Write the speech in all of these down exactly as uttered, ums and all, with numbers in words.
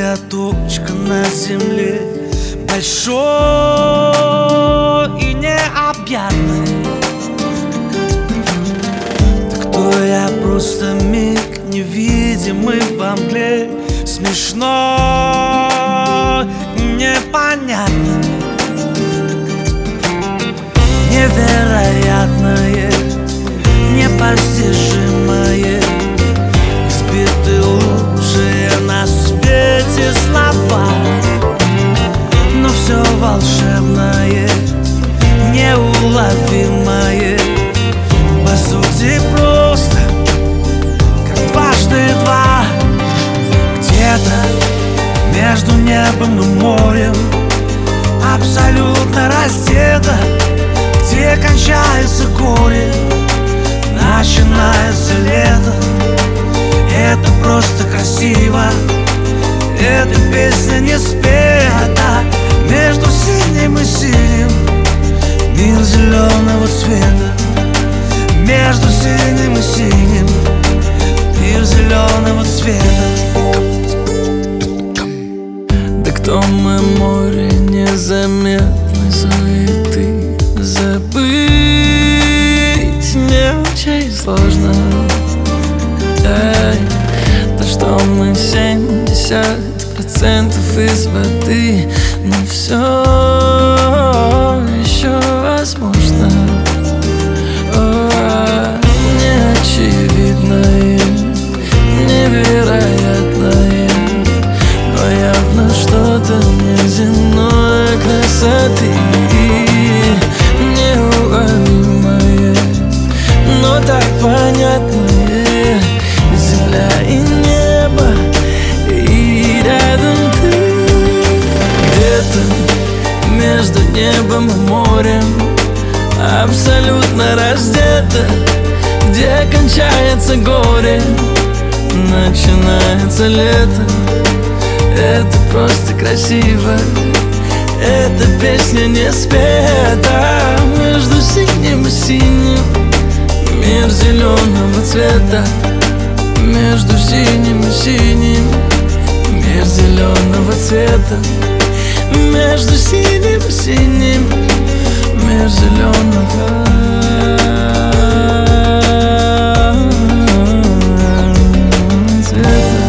Маленькая точка на земле, большой и необъятный. Ты кто я? Просто миг невидимый во мгле, смешно и непонятно, невероятное, непостижимое. Избиты лучшие на свете слова, но все волшебное, неуловимое, по сути просто как дважды два. Где-то между небом и морем, абсолютно раздета, где кончается горе, начинается лето. Это просто красиво, эта песня не спета. Между синим и синим мир зеленого цвета. Между синим и синим мир зеленого цвета. Да кто мы, море незаметной суеты, забыть мне очень сложно. Эй, то, что мы семьдесят процентов из воды, но все еще возможно. О, неочевидное, невероятное, но явно что-то неземной красоты. Неуловимое, но так понятное. Земля и небо, и рядом ты. Где-то между небом и морем, абсолютно раздета, где кончается горе, начинается лето. Это просто красиво, эта песня не спета. Между синим и синим мир зеленого цвета. Между синим и синим мир зеленого цвета. Между синим и синим мир зеленого цвета.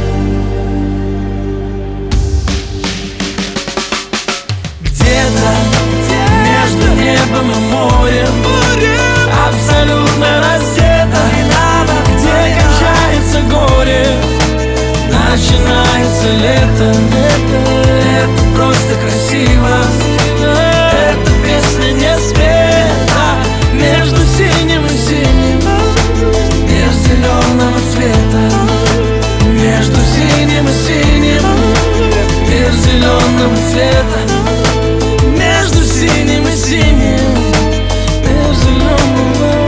Где-то между небом и морем, абсолютно раздета, где кончается горе, начинается лето. Это просто красиво, эта песня не спета. Между синим и синим мир зеленого цвета. Между синим и синим мир зеленого цвета. Между синим и синим мир зеленого.